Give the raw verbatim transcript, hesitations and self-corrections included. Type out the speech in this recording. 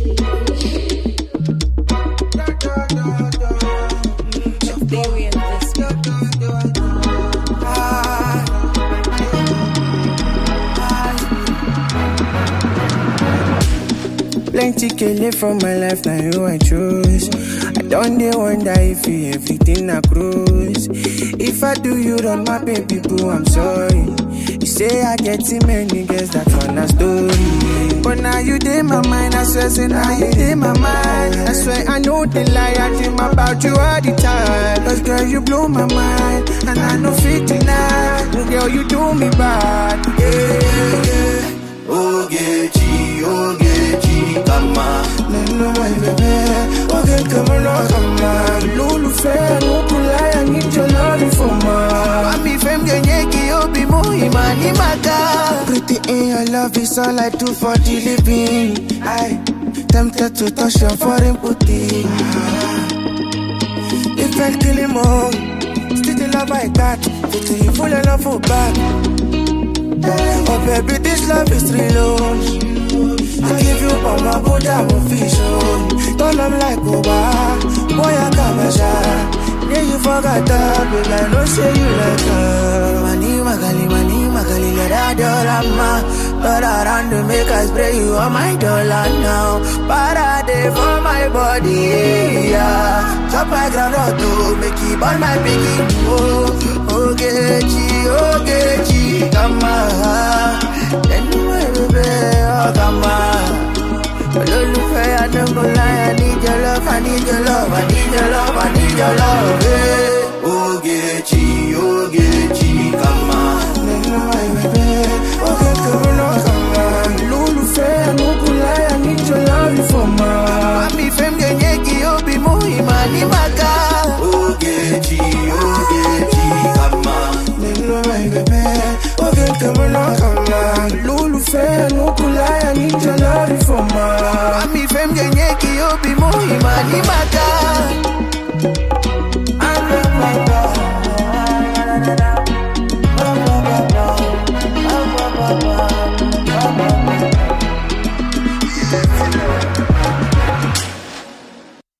Plenty kele from my life, now you I choose. I don't dey wonder if you everything I cruise. If I do you wrong, my baby boo, I'm sorry. You say I get too many girls, that's one a story. But now you dey my mind, I swear, say now you dey my mind. I swear I know the lie, I dream about you all the time. Cause girl, you blow my mind, and I know fit deny. Girl, you do me bad, yeah, yeah, yeah. Ogechi, Ogechi, kama Neno my baby, okay, come on, come on. Lulu fair, no kulaya, I need your love for ma. Mami fem genyeki, obi mo imani maka. Pretty in your love is all I do for the living. I tempted to touch your foreign booty. If I kill him all, still the love I got. Pretty full of love for back. Oh baby, this love is real. I give you all my good, I'm official. Don't I'm like Oba, boy I got my shot. Yeah, you forgot that, but I don't say you like her. Mani magali, mani magali, let her dollar. But around to make us spray you on my dollar now. Parade for my body, yeah. Chop my ground or two, make it burn my piggy. Oh, Ogechi, Ogechi, come on. Then you my baby, oh come on. Ololufe, I don't go lie, I need your love, I need your love, I need your love, I need your love, hey. Ogechi, Ogechi, come on. Then you my baby, okay, come on, come on. Ololufe, I don't go lie, I need your love for ma. Mami fem genyeki, obi mo imani maka. Ogechi, Ogechi, come on. Then you my baby, okay, come on, come on. Ololufe, I don't go lie, I need your love for ma. Mami fem genyeki, obi mo imani maka.